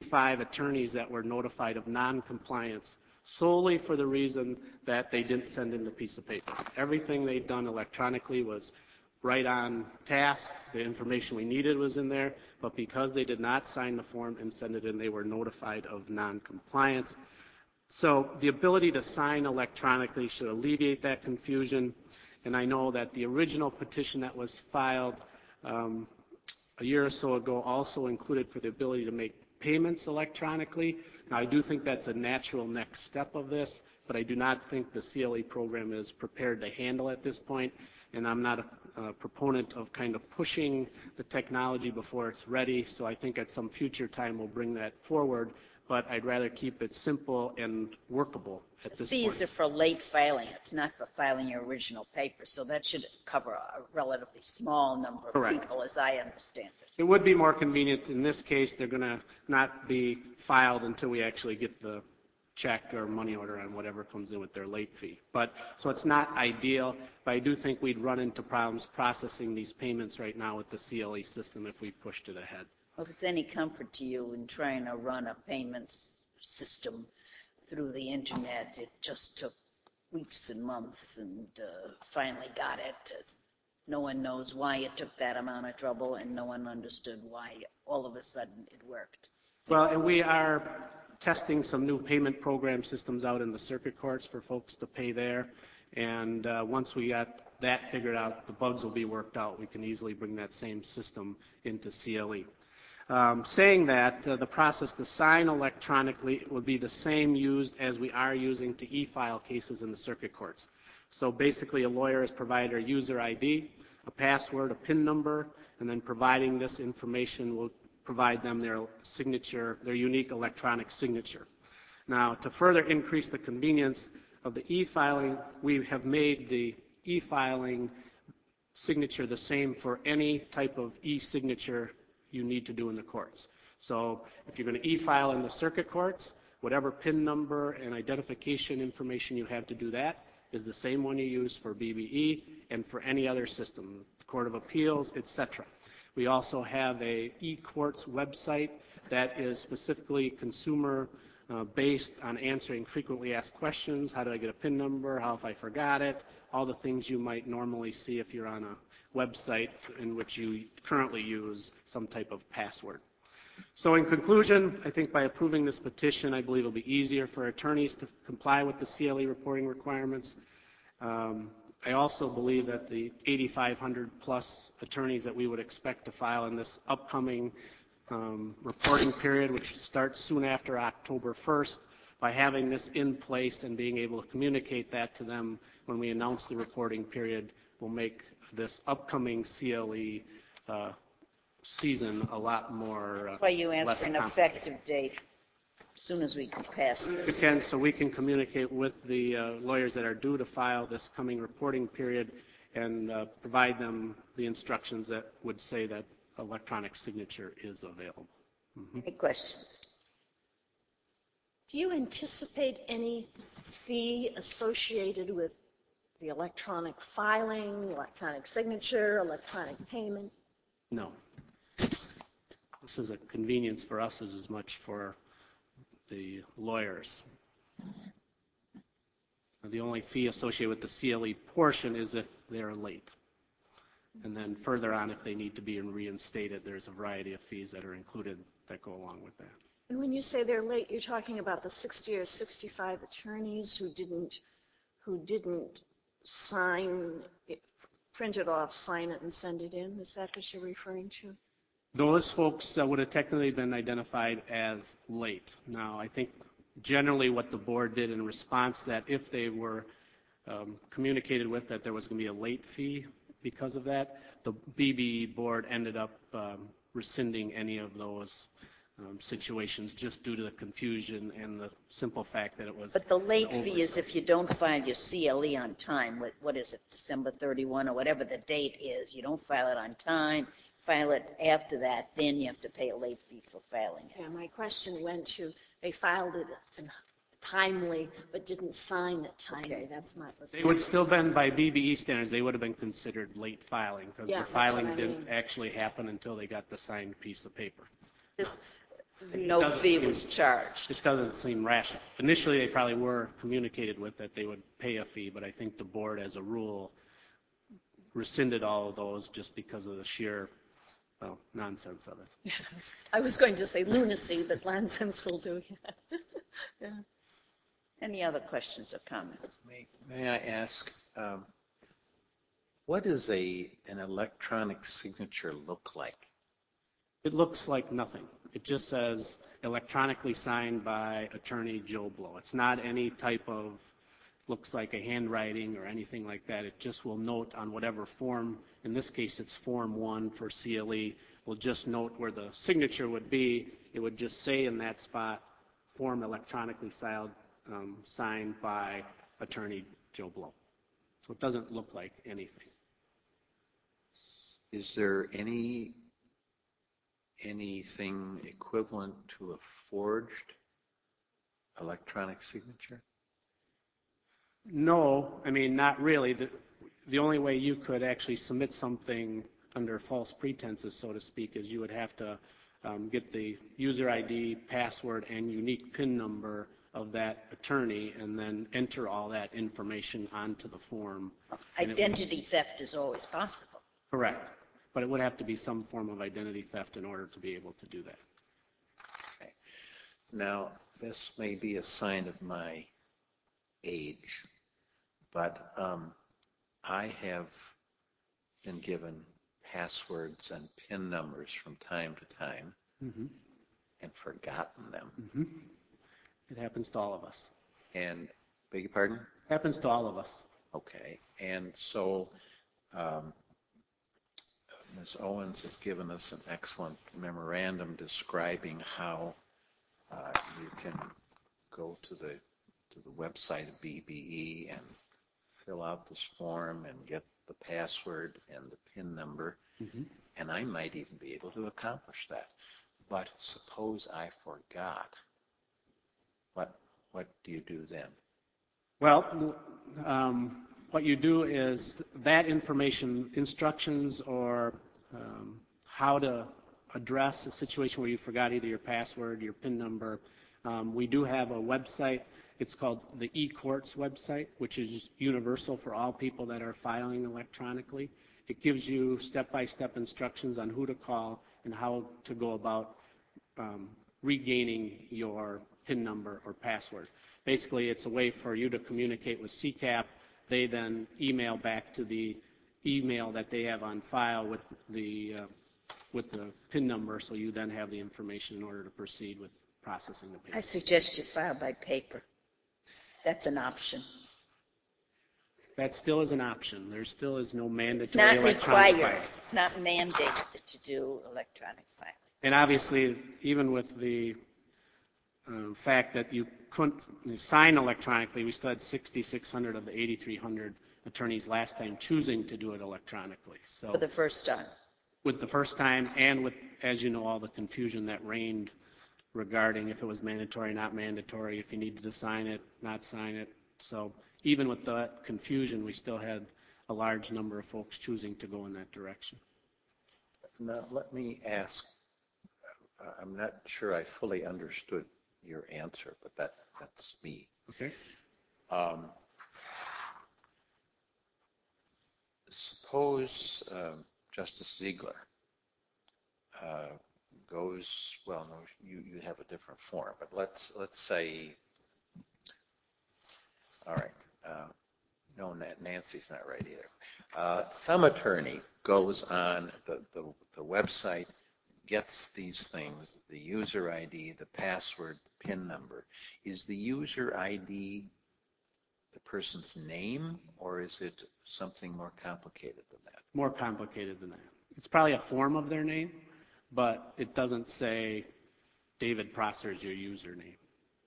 85 attorneys that were notified of non-compliance solely for the reason that they didn't send in the piece of paper. Everything they'd done electronically was right on task. The information we needed was in there, but because they did not sign the form and send it in, they were notified of non-compliance. So the ability to sign electronically should alleviate that confusion, and I know that the original petition that was filed a year or so ago also included for the ability to make payments electronically. Now, I do think that's a natural next step of this, but I do not think the CLE program is prepared to handle at this point, and I'm not a proponent of kind of pushing the technology before it's ready, so I think at some future time we'll bring that forward, but I'd rather keep it simple and workable at this point. Fees are for late filing. It's not for filing your original paper, so that should cover a relatively small number of people, as I understand it. It would be more convenient. In this case, they're going to not be filed until we actually get the check or money order on whatever comes in with their late fee. So it's not ideal, but I do think we'd run into problems processing these payments right now with the CLE system if we pushed it ahead. Well, if it's any comfort to you in trying to run a payments system through the internet, it just took weeks and months and finally got it. No one knows why it took that amount of trouble, and no one understood why all of a sudden it worked. Well, and we are testing some new payment program systems out in the circuit courts for folks to pay there, and once we got that figured out, the bugs will be worked out. We can easily bring that same system into CLE. Saying that, the process to sign electronically would be the same used as we are using to e-file cases in the circuit courts. So basically a lawyer is provided a user ID, a password, a PIN number, and then providing this information will provide them their signature, their unique electronic signature. Now, to further increase the convenience of the e-filing, we have made the e-filing signature the same for any type of e-signature you need to do in the courts. So if you're going to e-file in the circuit courts, whatever PIN number and identification information you have to do that is the same one you use for BBE and for any other system, Court of Appeals, etc. We also have a e-courts website that is specifically consumer based on answering frequently asked questions. How do I get a PIN number? How if I forgot it? All the things you might normally see if you're on a website in which you currently use some type of password. So in conclusion, I think by approving this petition, I believe it will be easier for attorneys to comply with the CLE reporting requirements. I also believe that the 8,500 plus attorneys that we would expect to file in this upcoming reporting period, which starts soon after October 1st, by having this in place and being able to communicate that to them when we announce the reporting period will make this upcoming CLE season a lot more That's why you asked for an effective date as soon as we can pass this. So we can communicate with the lawyers that are due to file this coming reporting period and provide them the instructions that would say that electronic signature is available. Mm-hmm. Any questions? Do you anticipate any fee associated with the electronic filing, electronic signature, electronic payment? No. This is a convenience for us as much for the lawyers. The only fee associated with the CLE portion is if they're late. And then further on, if they need to be reinstated, there's a variety of fees that are included that go along with that. And when you say they're late, you're talking about the 60 or 65 attorneys who didn't sign it, print it off, sign it, and send it in? Is that what you're referring to? Those folks would have technically been identified as late. Now, I think generally what the board did in response to that, if they were communicated with that there was going to be a late fee because of that, the BBE board ended up rescinding any of those situations just due to the confusion and the simple fact that it was. But the late fee is if you don't file your CLE on time. What is it, December 31 or whatever the date is? You don't file it on time. File it after that, then you have to pay a late fee for filing it. Yeah, my question went to they filed it timely but didn't sign it timely. Okay. That's my. They would still been by BBE standards. They would have been considered late filing because the filing didn't actually happen until they got the signed piece of paper. No fee was charged. It doesn't seem rational. Initially, they probably were communicated with that they would pay a fee, but I think the board, as a rule, rescinded all of those just because of the sheer, well, nonsense of it. I was going to say lunacy, but nonsense will do. Yeah. Any other questions or comments? May I ask, what does an electronic signature look like? It looks like nothing. It just says electronically signed by Attorney Joe Blow. It's not any type of, looks like a handwriting or anything like that. It just will note on whatever form, in this case it's Form 1 for CLE, will just note where the signature would be. It would just say in that spot, form electronically signed by Attorney Joe Blow. So it doesn't look like anything. Is there anything equivalent to a forged electronic signature? No, I mean, not really. The only way you could actually submit something under false pretenses, so to speak, is you would have to get the user ID, password, and unique PIN number of that attorney and then enter all that information onto the form. Identity theft is always possible. Correct. But it would have to be some form of identity theft in order to be able to do that. Okay. Now, this may be a sign of my age, but I have been given passwords and PIN numbers from time to time and forgotten them. It happens to all of us. And, beg your pardon? Happens to all of us. Okay. And so Ms. Owens has given us an excellent memorandum describing how you can go to the website of BBE and fill out this form and get the password and the PIN number, and I might even be able to accomplish that. But suppose I forgot. What do you do then? Well, what you do is that information, instructions or how to address a situation where you forgot either your password, your PIN number. We do have a website. It's called the eCourts website, which is universal for all people that are filing electronically. It gives you step-by-step instructions on who to call and how to go about regaining your PIN number or password. Basically, it's a way for you to communicate with CCAP. They then email back to the email that they have on file with the PIN number, so you then have the information in order to proceed with processing the payment. I suggest you file by paper. That's an option. That still is an option. There still is no mandatory It's not electronic required. filing. It's not mandated that you do electronic filing. And obviously, even with the fact that you couldn't sign electronically, we still had 6,600 of the 8,300 attorneys last time choosing to do it electronically. So For the first time. with the first time and with, as you know, all the confusion that reigned regarding if it was mandatory, not mandatory, if you needed to sign it, not sign it. So even with that confusion, we still had a large number of folks choosing to go in that direction. Now, let me ask, I'm not sure I fully understood your answer, but that's me. Okay. Suppose Justice Ziegler goes, well, no, you have a different form, but let's say, all right, no, Nancy's not right either. Some attorney goes on the website, gets these things, the user ID, the password, the PIN number. Is the user ID the person's name, or is it something more complicated than that? More complicated than that. It's probably a form of their name, but it doesn't say David Prosser is your username.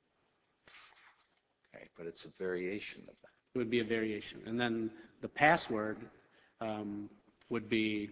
Okay, but it's a variation of that. It would be a variation. And then the password would be,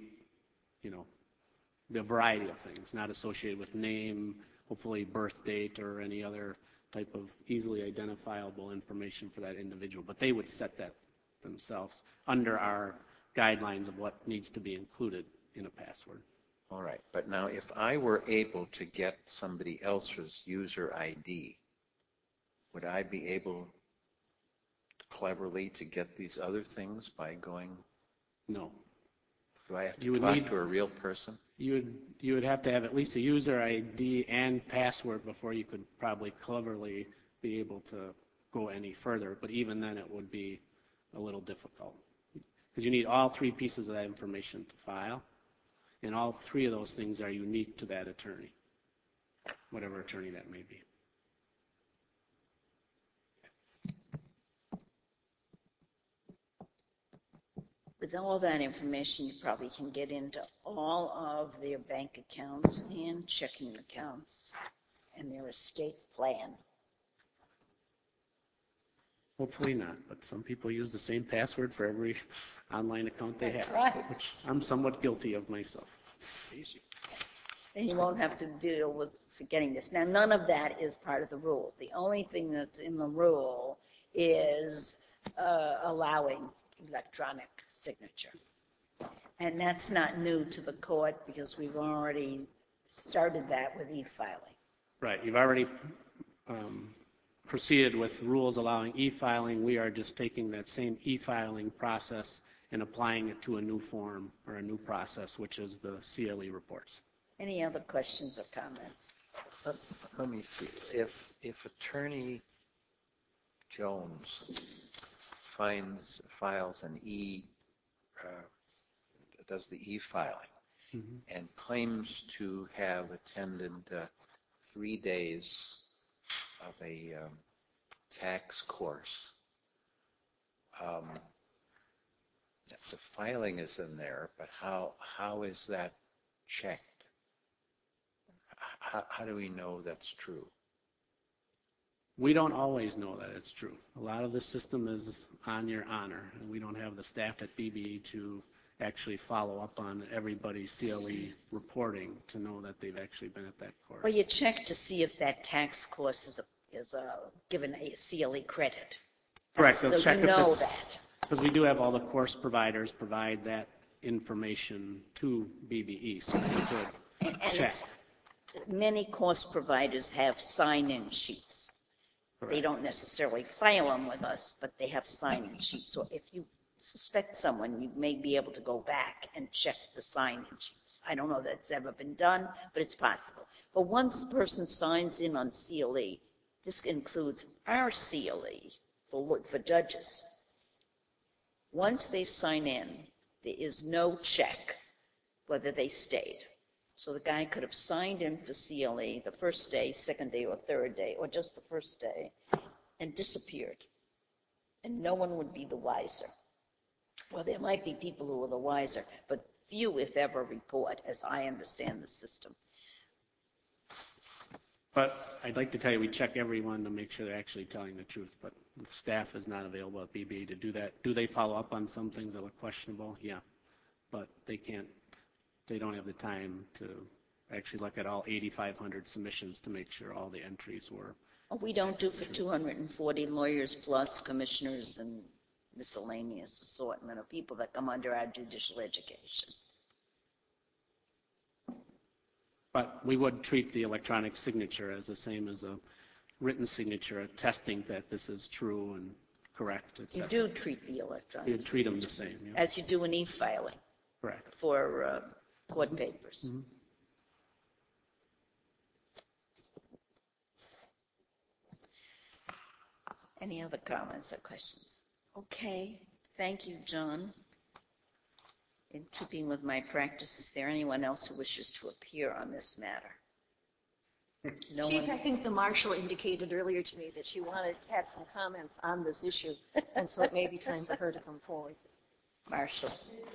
a variety of things, not associated with name, hopefully birth date, or any other type of easily identifiable information for that individual. But they would set that themselves under our guidelines of what needs to be included in a password. All right, but now if I were able to get somebody else's user ID, would I be able cleverly to get these other things by going? No. Do I have You to would talk need- to a real person? You would have to have at least a user ID and password before you could probably cleverly be able to go any further. But even then, it would be a little difficult because you need all three pieces of that information to file, and all three of those things are unique to that attorney, whatever attorney that may be. With all that information, you probably can get into all of their bank accounts and checking accounts and their estate plan. Hopefully not, but some people use the same password for every online account they That's have, right. which I'm somewhat guilty of myself. And you won't have to deal with forgetting this. Now, none of that is part of the rule. The only thing that's in the rule is allowing electronic signature. And that's not new to the court because we've already started that with e-filing. Right, you've already proceeded with rules allowing e-filing. We are just taking that same e-filing process and applying it to a new form or a new process, which is the CLE reports. Any other questions or comments? Let me see. If Attorney Jones files an does the e-filing and claims to have attended 3 days of a tax course, the filing is in there, but how is that checked? How do we know that's true? We don't always know that it's true. A lot of the system is on your honor, and we don't have the staff at BBE to actually follow up on everybody's CLE reporting to know that they've actually been at that course. Well, you check to see if that tax course is given a CLE credit. Correct. So They'll check you if know it's, that. because we do have all the course providers provide that information to BBE, so they could And check. many course providers have sign-in sheets. They Correct. don't necessarily file them with us, but they have sign-in sheets. So if you suspect someone, you may be able to go back and check the sign-in sheets. I don't know that it's ever been done, but it's possible. But once a person signs in on CLE, this includes our CLE for judges. Once they sign in, there is no check whether they stayed. So the guy could have signed in for CLE the first day, second day, or third day, or just the first day, and disappeared. And no one would be the wiser. Well, there might be people who are the wiser, but few, if ever, report, as I understand the system. But I'd like to tell you, we check everyone to make sure they're actually telling the truth, but the staff is not available at BBE to do that. Do they follow up on some things that look questionable? Yeah. But they don't have the time to actually look at all 8,500 submissions to make sure all the entries were. We don't do for 240 lawyers plus commissioners and miscellaneous assortment of people that come under our judicial education. But we would treat the electronic signature as the same as a written signature, attesting that this is true and correct, et You cetera. do treat the electronic You'd treat them the same, yeah. as you do an e-filing Correct. for court papers. Mhm. Any other comments or questions? Okay. Thank you, John. In keeping with my practice, is there anyone else who wishes to appear on this matter? No Chief, one? I think the marshal indicated earlier to me that she had some comments on this issue, and so it may be time for her to come forward. Marshall.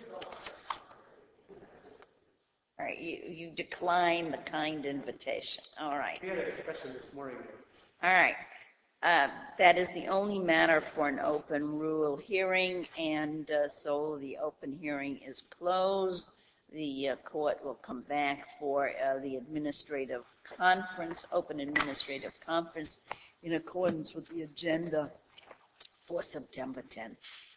All right, you decline the kind invitation. All right. We had a discussion this morning. All right. That is the only matter for an open rule hearing, and so the open hearing is closed. The court will come back for the administrative conference, open administrative conference, in accordance with the agenda for September 10th.